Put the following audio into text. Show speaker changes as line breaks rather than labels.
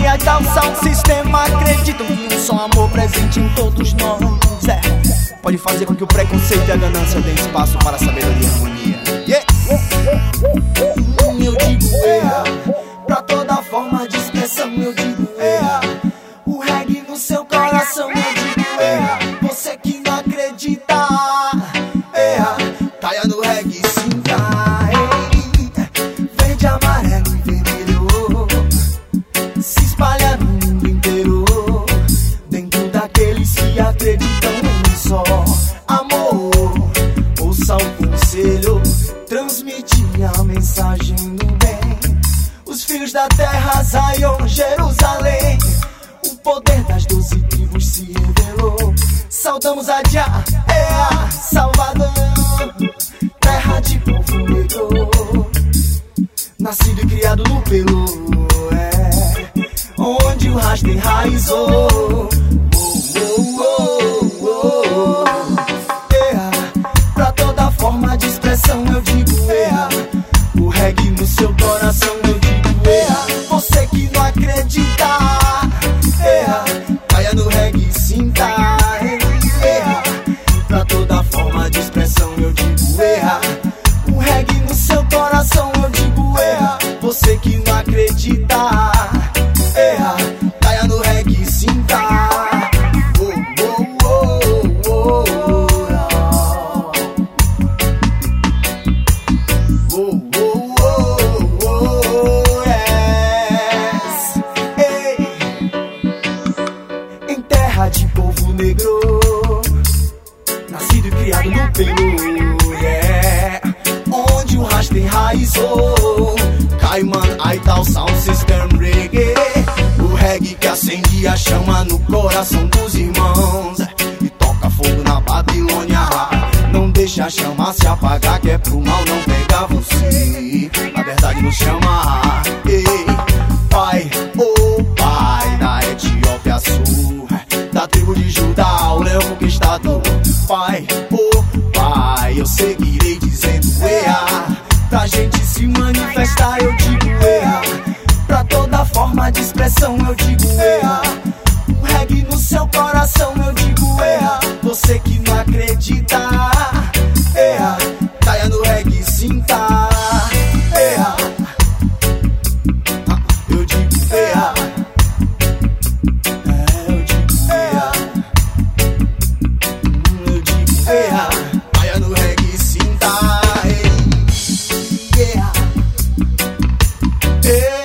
e tal sound sistema acreditam que um só amor presente em todos nós pode fazer com que o preconceito e a ganância deem espaço para a sabedoria e a harmonia. Eu digo pra toda forma de expressão, eu digo o reggae no seu coração, eu digo você que não acredita, caia no reggae sim, verde, amarelo e vermelho se espalha no mundo inteiro, dentro daqueles que acreditam em só amor. Ouça o conselho, transmite a mensagem do bem. Os filhos da terra, Zion, Jerusalém, o poder das 12 tribos se revelou. Saudamos a Jah, Salvador, terra de povo negro, nascido e criado no Pelô, onde o rasta enraizou. Pra toda forma de expressão eu digo o reggae no seu coração, eu digo você que não acredita, caia no reggae sim, pra toda forma de expressão eu digo o reggae no seu coração, eu digo você que não acredita, caia no reggae sim, em terra de povo negro, nascido e criado no Pelô, onde o rasta enraizou. Caiman, Aital, Sound System, Reggae, o reggae que acende a chama no coração dos irmãos e toca fogo na Babilônia. Não deixa a chama se apagar, que é pro mal não pegar você. A verdade nos chama. Pai, oh pai da Etiópia Sul, da tribo de Judá, o leão conquistador. Pai, oh pai, eu seguirei dizendo pra gente se manifestar, eu digo pra toda forma de expressão, eu digo o reggae no seu coração, eu digo você que não acredita, caia no reggae sim, eu digo caia no reggae sim,